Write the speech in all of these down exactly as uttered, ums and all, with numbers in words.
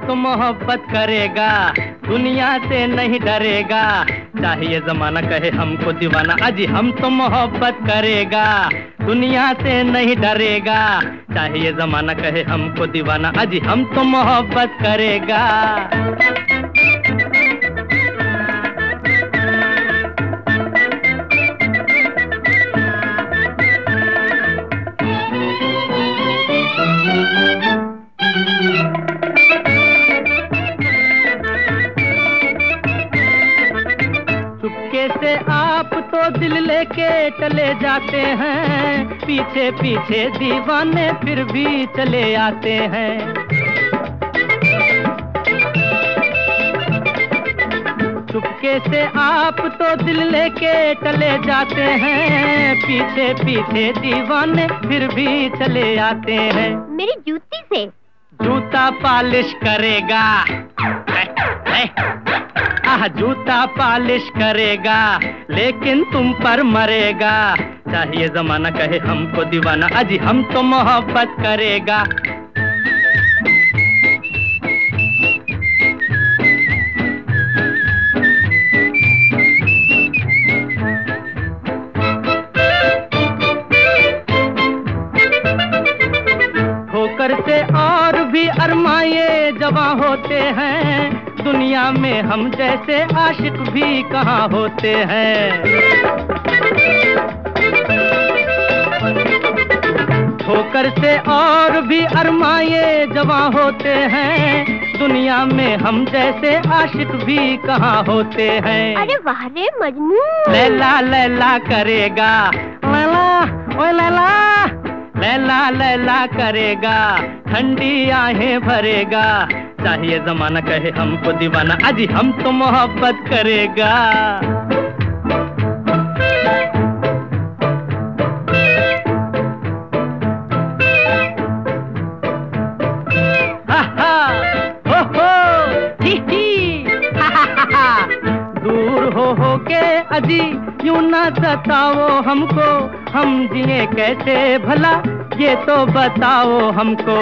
तो मोहब्बत करेगा, दुनिया से नहीं डरेगा। चाहिए जमाना कहे हमको दीवाना, अजी हम तो मोहब्बत करेगा, दुनिया से नहीं डरेगा। चाहिए जमाना कहे हमको दीवाना, अजी हम तो मोहब्बत करेगा। चुपके से आप तो दिल लेके चले जाते हैं, पीछे पीछे दीवाने फिर भी चले आते हैं। चुपके से आप तो दिल लेके चले जाते हैं, पीछे पीछे दीवाने फिर भी चले आते हैं। मेरी जूती से जूता पॉलिश करेगा, आह जूता पॉलिश करेगा, लेकिन तुम पर मरेगा। चाहिए जमाना कहे हमको दीवाना, अजी हम तो मोहब्बत करेगा। ठोकर से और भी अरमाए जवां होते हैं, दुनिया में हम जैसे आशिक भी कहाँ होते हैं। ठोकर से और भी अरमाए जवां होते हैं, दुनिया में हम जैसे आशिक भी कहाँ होते हैं। अरे वाह रे मजनू, लैला लैला करेगा, लैला ओए लैला, लैला लैला करेगा, ठंडी आहें भरेगा। चाहिए जमाना कहे हमको दीवाना, अजी हम तो मोहब्बत करेगा। हा हा हो हो ही ही हा हा हा हा। दूर हो हो के अजी यूं ना सताओ हमको, हम जिए कैसे भला ये तो बताओ हमको।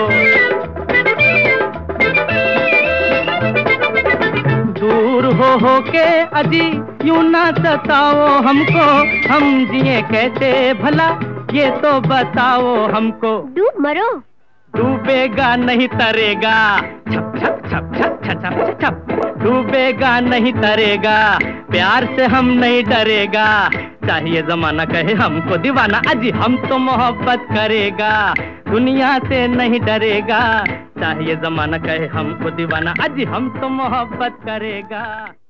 दूर हो हो के अजी यूं ना सताओ हमको, हम जिए कैसे भला ये तो बताओ हमको। डूब मरो, डूबेगा नहीं तरेगा, छप छप छप छप छप छप छप। डूबेगा नहीं तरेगा, प्यार से हम नहीं डरेगा। चाहिए जमाना कहे हमको दीवाना, अजी हम तो मोहब्बत करेगा, दुनिया से नहीं डरेगा। चाहिए जमाना कहे हमको दीवाना, अजी हम तो मोहब्बत करेगा।